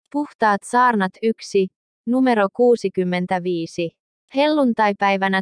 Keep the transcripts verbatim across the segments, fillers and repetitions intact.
Puhtaat saarnat yksi, numero kuusikymmentäviisi. Helluntaipäivänä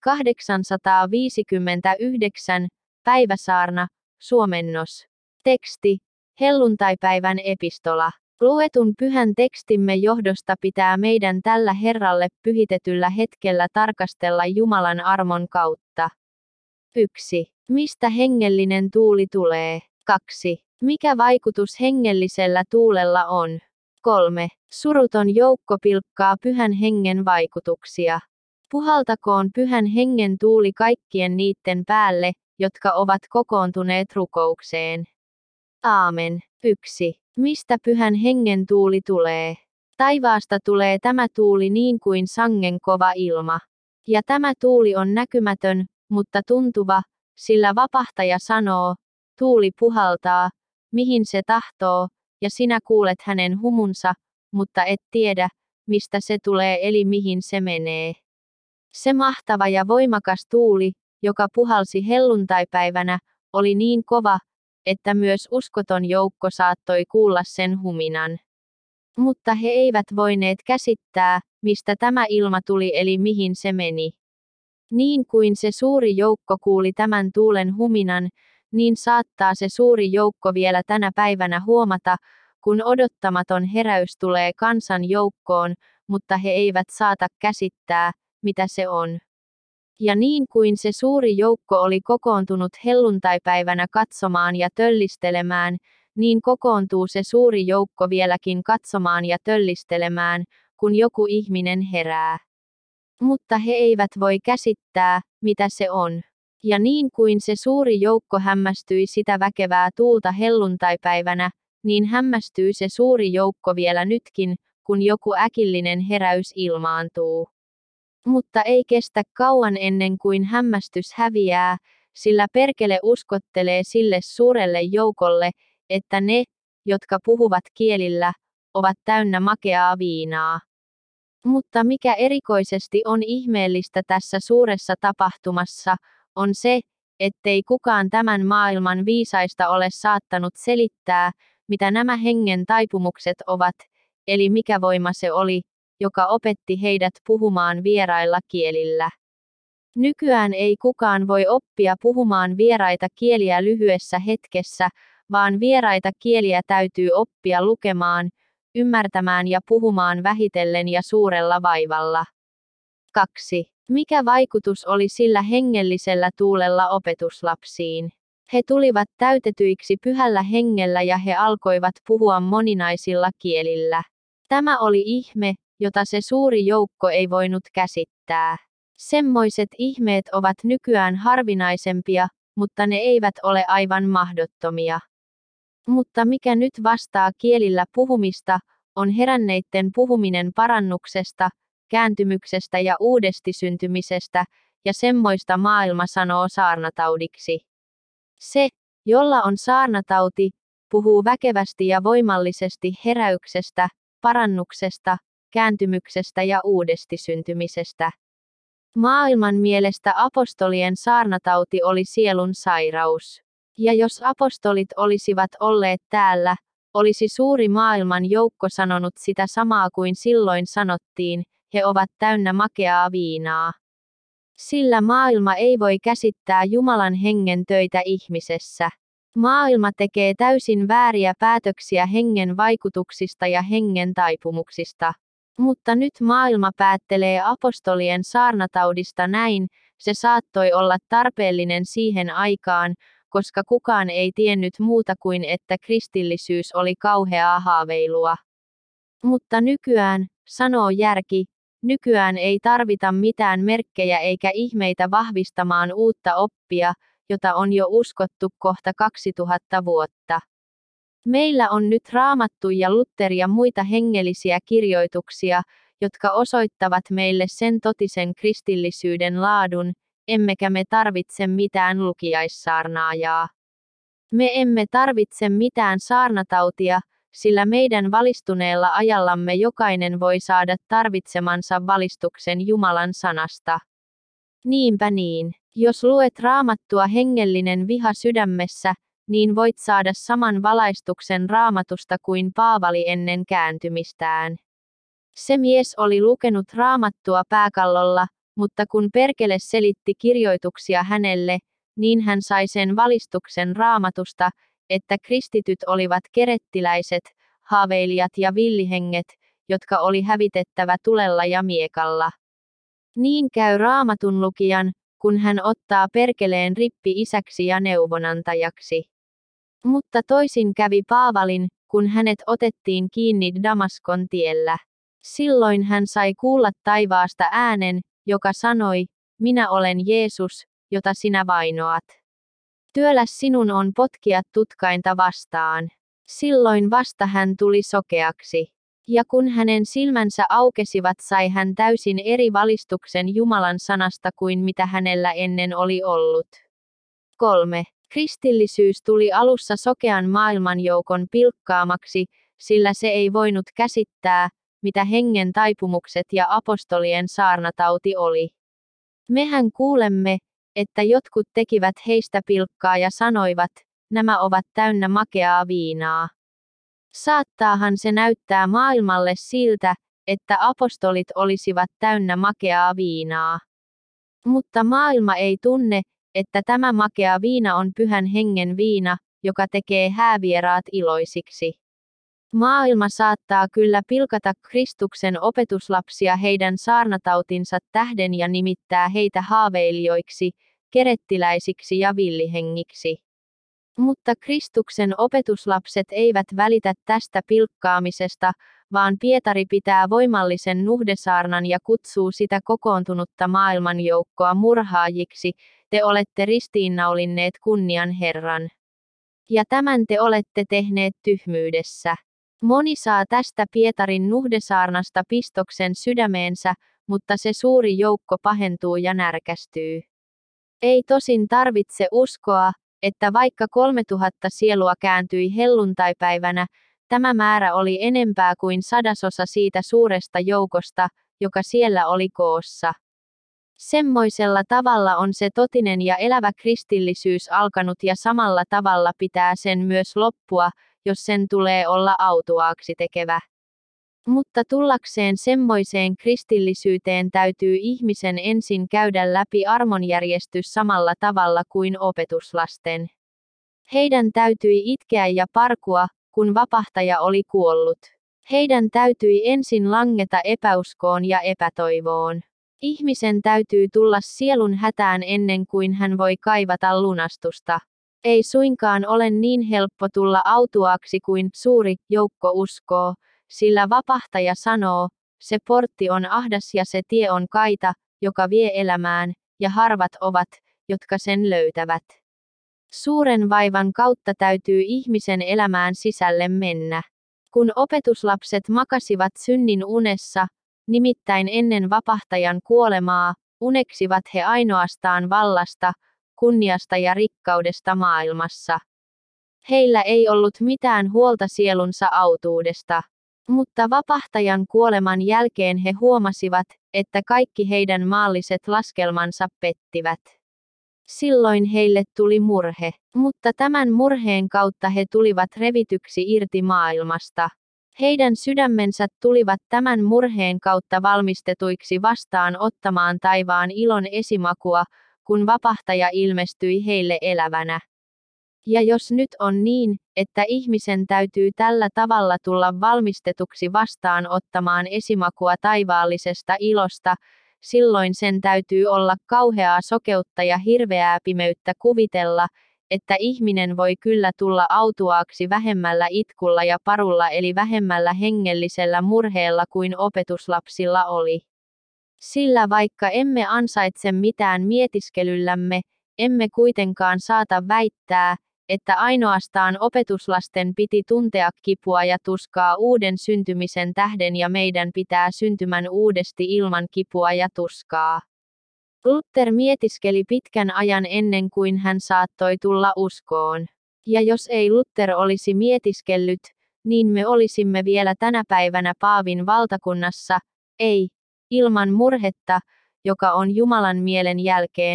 tuhatkahdeksansataaviisikymmentäyhdeksän, päiväsaarna, suomennos. Teksti, helluntaipäivän epistola. Luetun pyhän tekstimme johdosta pitää meidän tällä Herralle pyhitetyllä hetkellä tarkastella Jumalan armon kautta. yksi. Mistä hengellinen tuuli tulee? kaksi. Mikä vaikutus hengellisellä tuulella on? kolme. Suruton joukko pilkkaa pyhän hengen vaikutuksia. Puhaltakoon pyhän hengen tuuli kaikkien niitten päälle, jotka ovat kokoontuneet rukoukseen. Aamen. yksi. Mistä pyhän hengen tuuli tulee? Taivaasta tulee tämä tuuli niin kuin sangen kova ilma. Ja tämä tuuli on näkymätön, mutta tuntuva, sillä vapahtaja sanoo, tuuli puhaltaa, mihin se tahtoo, ja sinä kuulet hänen humunsa, mutta et tiedä, mistä se tulee eli mihin se menee. Se mahtava ja voimakas tuuli, joka puhalsi helluntaipäivänä, oli niin kova, että myös uskoton joukko saattoi kuulla sen huminan. Mutta he eivät voineet käsittää, mistä tämä ilma tuli eli mihin se meni. Niin kuin se suuri joukko kuuli tämän tuulen huminan, niin saattaa se suuri joukko vielä tänä päivänä huomata, kun odottamaton heräys tulee kansan joukkoon, mutta he eivät saata käsittää, mitä se on. Ja niin kuin se suuri joukko oli kokoontunut helluntaipäivänä katsomaan ja töllistelemään, niin kokoontuu se suuri joukko vieläkin katsomaan ja töllistelemään, kun joku ihminen herää. Mutta he eivät voi käsittää, mitä se on. Ja niin kuin se suuri joukko hämmästyi sitä väkevää tuulta helluntaipäivänä, niin hämmästyy se suuri joukko vielä nytkin, kun joku äkillinen heräys ilmaantuu. Mutta ei kestä kauan ennen kuin hämmästys häviää, sillä perkele uskottelee sille suurelle joukolle, että ne, jotka puhuvat kielillä, ovat täynnä makeaa viinaa. Mutta mikä erikoisesti on ihmeellistä tässä suuressa tapahtumassa, on se, ettei kukaan tämän maailman viisaista ole saattanut selittää, mitä nämä hengen taipumukset ovat, eli mikä voima se oli, joka opetti heidät puhumaan vierailla kielillä. Nykyään ei kukaan voi oppia puhumaan vieraita kieliä lyhyessä hetkessä, vaan vieraita kieliä täytyy oppia lukemaan, ymmärtämään ja puhumaan vähitellen ja suurella vaivalla. kaksi. Mikä vaikutus oli sillä hengellisellä tuulella opetuslapsiin? He tulivat täytetyiksi pyhällä hengellä ja he alkoivat puhua moninaisilla kielillä. Tämä oli ihme, jota se suuri joukko ei voinut käsittää. Semmoiset ihmeet ovat nykyään harvinaisempia, mutta ne eivät ole aivan mahdottomia. Mutta mikä nyt vastaa kielillä puhumista, on heränneitten puhuminen parannuksesta, kääntymyksestä ja uudestisyntymisestä, ja semmoista maailma sanoo saarnataudiksi. Se, jolla on saarnatauti, puhuu väkevästi ja voimallisesti heräyksestä, parannuksesta, kääntymyksestä ja uudestisyntymisestä. Maailman mielestä apostolien saarnatauti oli sielun sairaus. Ja jos apostolit olisivat olleet täällä, olisi suuri maailman joukko sanonut sitä samaa kuin silloin sanottiin, he ovat täynnä makeaa viinaa. Sillä maailma ei voi käsittää Jumalan hengen töitä ihmisessä. Maailma tekee täysin vääriä päätöksiä hengen vaikutuksista ja hengen taipumuksista. Mutta nyt maailma päättelee apostolien saarnataudista näin, se saattoi olla tarpeellinen siihen aikaan, koska kukaan ei tiennyt muuta kuin että kristillisyys oli kauheaa haaveilua. Mutta nykyään, sanoo järki, nykyään ei tarvita mitään merkkejä eikä ihmeitä vahvistamaan uutta oppia, jota on jo uskottu kohta kaksituhatta vuotta. Meillä on nyt Raamattu ja Luther ja muita hengellisiä kirjoituksia, jotka osoittavat meille sen totisen kristillisyyden laadun, emmekä me tarvitse mitään lukiaissaarnaajaa. Me emme tarvitse mitään saarnatautia, sillä meidän valistuneella ajallamme jokainen voi saada tarvitsemansa valistuksen Jumalan sanasta. Niinpä niin, jos luet Raamattua hengellinen viha sydämessä, niin voit saada saman valaistuksen Raamatusta kuin Paavali ennen kääntymistään. Se mies oli lukenut Raamattua pääkallolla, mutta kun perkele selitti kirjoituksia hänelle, niin hän sai sen valistuksen Raamatusta, että kristityt olivat kerettiläiset, haaveilijat ja villihenget, jotka oli hävitettävä tulella ja miekalla. Niin käy Raamatun lukijan, kun hän ottaa perkeleen rippi-isäksi ja neuvonantajaksi. Mutta toisin kävi Paavalin, kun hänet otettiin kiinni Damaskon tiellä. Silloin hän sai kuulla taivaasta äänen, joka sanoi, minä olen Jeesus, jota sinä vainoat. Työläs sinun on potkia tutkainta vastaan. Silloin vasta hän tuli sokeaksi. Ja kun hänen silmänsä aukesivat, sai hän täysin eri valistuksen Jumalan sanasta kuin mitä hänellä ennen oli ollut. kolme. Kristillisyys tuli alussa sokean maailmanjoukon pilkkaamaksi, sillä se ei voinut käsittää, mitä hengen taipumukset ja apostolien saarnatauti oli. Mehän kuulemme, että jotkut tekivät heistä pilkkaa ja sanoivat, nämä ovat täynnä makeaa viinaa. Saattaahan se näyttää maailmalle siltä, että apostolit olisivat täynnä makeaa viinaa. Mutta maailma ei tunne, että tämä makea viina on pyhän hengen viina, joka tekee häävieraat iloisiksi. Maailma saattaa kyllä pilkata Kristuksen opetuslapsia heidän saarnatautinsa tähden ja nimittää heitä haaveilijoiksi, kerettiläisiksi ja villihengiksi. Mutta Kristuksen opetuslapset eivät välitä tästä pilkkaamisesta, vaan Pietari pitää voimallisen nuhdesaarnan ja kutsuu sitä kokoontunutta maailmanjoukkoa murhaajiksi, te olette ristiinnaulinneet kunnian Herran. Ja tämän te olette tehneet tyhmyydessä. Moni saa tästä Pietarin nuhdesaarnasta pistoksen sydämeensä, mutta se suuri joukko pahentuu ja närkästyy. Ei tosin tarvitse uskoa, että vaikka kolmetuhatta sielua kääntyi helluntaipäivänä, tämä määrä oli enempää kuin sadasosa siitä suuresta joukosta, joka siellä oli koossa. Semmoisella tavalla on se totinen ja elävä kristillisyys alkanut ja samalla tavalla pitää sen myös loppua, jos sen tulee olla autuaaksi tekevä. Mutta tullakseen semmoiseen kristillisyyteen täytyy ihmisen ensin käydä läpi armonjärjestys samalla tavalla kuin opetuslasten. Heidän täytyi itkeä ja parkua, kun vapahtaja oli kuollut. Heidän täytyi ensin langeta epäuskoon ja epätoivoon. Ihmisen täytyy tulla sielun hätään ennen kuin hän voi kaivata lunastusta. Ei suinkaan ole niin helppo tulla autuaaksi kuin suuri joukko uskoo, sillä vapahtaja sanoo, se portti on ahdas ja se tie on kaita, joka vie elämään, ja harvat ovat, jotka sen löytävät. Suuren vaivan kautta täytyy ihmisen elämään sisälle mennä. Kun opetuslapset makasivat synnin unessa, nimittäin ennen vapahtajan kuolemaa, uneksivat he ainoastaan vallasta, kunniasta ja rikkaudesta maailmassa. Heillä ei ollut mitään huolta sielunsa autuudesta. Mutta vapahtajan kuoleman jälkeen he huomasivat, että kaikki heidän maalliset laskelmansa pettivät. Silloin heille tuli murhe, mutta tämän murheen kautta he tulivat revityksi irti maailmasta. Heidän sydämensä tulivat tämän murheen kautta valmistetuiksi vastaan ottamaan taivaan ilon esimakua, kun vapahtaja ilmestyi heille elävänä. Ja jos nyt on niin, että ihmisen täytyy tällä tavalla tulla valmistetuksi vastaan ottamaan esimakua taivaallisesta ilosta, silloin sen täytyy olla kauheaa sokeutta ja hirveää pimeyttä kuvitella, että ihminen voi kyllä tulla autuaaksi vähemmällä itkulla ja parulla eli vähemmällä hengellisellä murheella kuin opetuslapsilla oli. Sillä vaikka emme ansaitse mitään mietiskelyllämme, emme kuitenkaan saata väittää, että ainoastaan opetuslasten piti tuntea kipua ja tuskaa uuden syntymisen tähden ja meidän pitää syntymän uudesti ilman kipua ja tuskaa. Luther mietiskeli pitkän ajan ennen kuin hän saattoi tulla uskoon. Ja jos ei Luther olisi mietiskellyt, niin me olisimme vielä tänä päivänä Paavin valtakunnassa, ei, ilman murhetta, joka on Jumalan mielen jälkeen,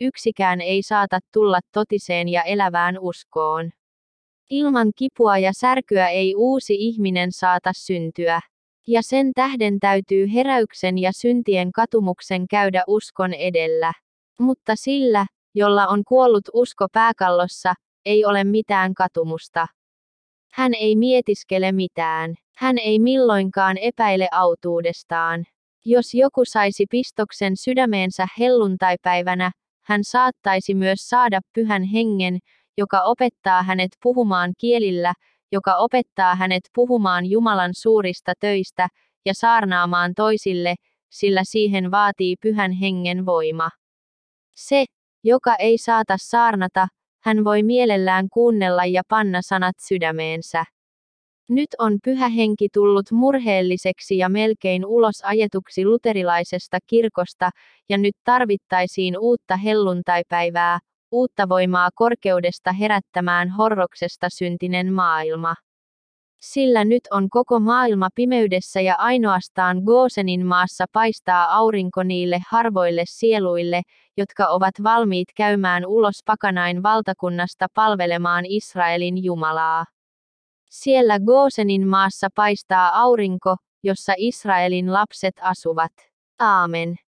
yksikään ei saata tulla totiseen ja elävään uskoon. Ilman kipua ja särkyä ei uusi ihminen saata syntyä. Ja sen tähden täytyy heräyksen ja syntien katumuksen käydä uskon edellä. Mutta sillä, jolla on kuollut usko pääkallossa, ei ole mitään katumusta. Hän ei mietiskele mitään. Hän ei milloinkaan epäile autuudestaan. Jos joku saisi pistoksen sydämeensä helluntaipäivänä, hän saattaisi myös saada Pyhän Hengen, joka opettaa hänet puhumaan kielillä, joka opettaa hänet puhumaan Jumalan suurista töistä ja saarnaamaan toisille, sillä siihen vaatii Pyhän Hengen voima. Se, joka ei saata saarnata, hän voi mielellään kuunnella ja panna sanat sydämeensä. Nyt on Pyhä Henki tullut murheelliseksi ja melkein ulos ajetuksi luterilaisesta kirkosta, ja nyt tarvittaisiin uutta helluntaipäivää, uutta voimaa korkeudesta herättämään horroksesta syntinen maailma. Sillä nyt on koko maailma pimeydessä ja ainoastaan Goosenin maassa paistaa aurinko niille harvoille sieluille, jotka ovat valmiit käymään ulos pakanain valtakunnasta palvelemaan Israelin Jumalaa. Siellä Goosenin maassa paistaa aurinko, jossa Israelin lapset asuvat. Aamen.